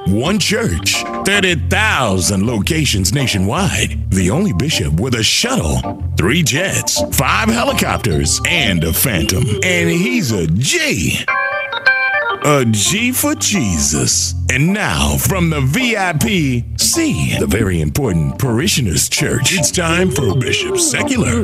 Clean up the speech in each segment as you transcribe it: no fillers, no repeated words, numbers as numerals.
one church, 30,000 locations nationwide. The only bishop with a shuttle, 3 jets, 5 helicopters, and a Phantom. And he's a G. A G for Jesus. And now, from the VIP C, the very important Parishioners Church, it's time for Bishop Secular.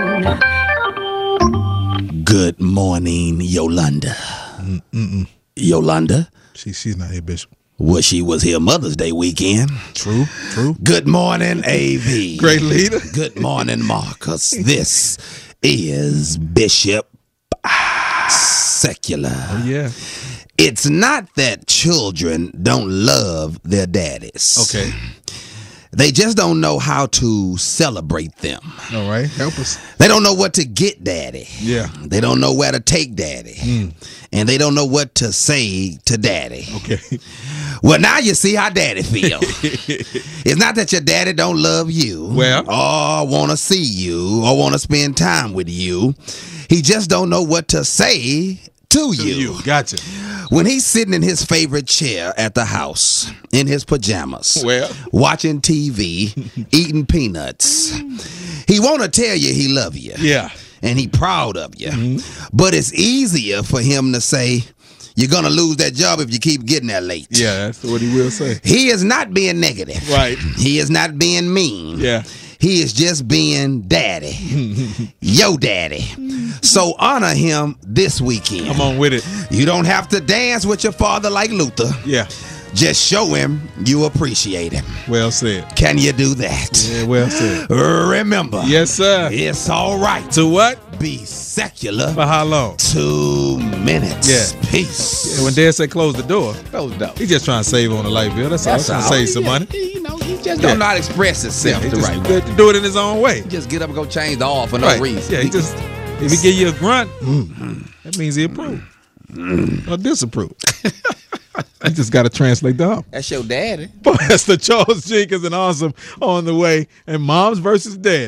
Good morning, Yolanda. Yolanda? She's not here, Bishop. Well, she was here Mother's Day weekend. True. Good morning, AV. Great leader. Good morning, Marcus. This is Bishop Secular. Oh, yeah. It's not that children don't love their daddies. Okay. They just don't know how to celebrate them. All right. Help us. They don't know what to get daddy. Yeah. They don't know where to take daddy. And they don't know what to say to daddy. Okay. Well, now you see how daddy feel. It's not that your daddy don't love you. Well. Or want to see you or want to spend time with you. He just don't know what to say to you. Gotcha. When he's sitting in his favorite chair at the house in his pajamas, Well. watching TV, eating peanuts, he want to tell you he love you. Yeah. And he proud of you. But it's easier for him to say, you're going to lose that job if you keep getting there late. Yeah, that's what he will say. He is not being negative. Right. He is not being mean. Yeah. He is just being daddy. Yo daddy. So honor him this weekend. Come on with it. You don't have to dance with your father like Luther. Yeah. Just show him you appreciate him. Well said. Can you do that? Yeah, well said. Remember. Yes, sir. It's all right To what? be secular. For how long? 2 minutes. Yeah. Peace. Yeah, when Dad said close the door, he's just trying to save on the light bill. That's all. He's trying to save some money. You know, he just don't know how to express himself He the just right way. do it in his own way. Just get up and go change the oil for no Right. reason. Yeah, he just, if he give you a grunt, that means he approve or disapprove. You just got to translate the hump. That's your daddy. Pastor Charles Jenkins and Awesome on the way, and Moms versus Dad.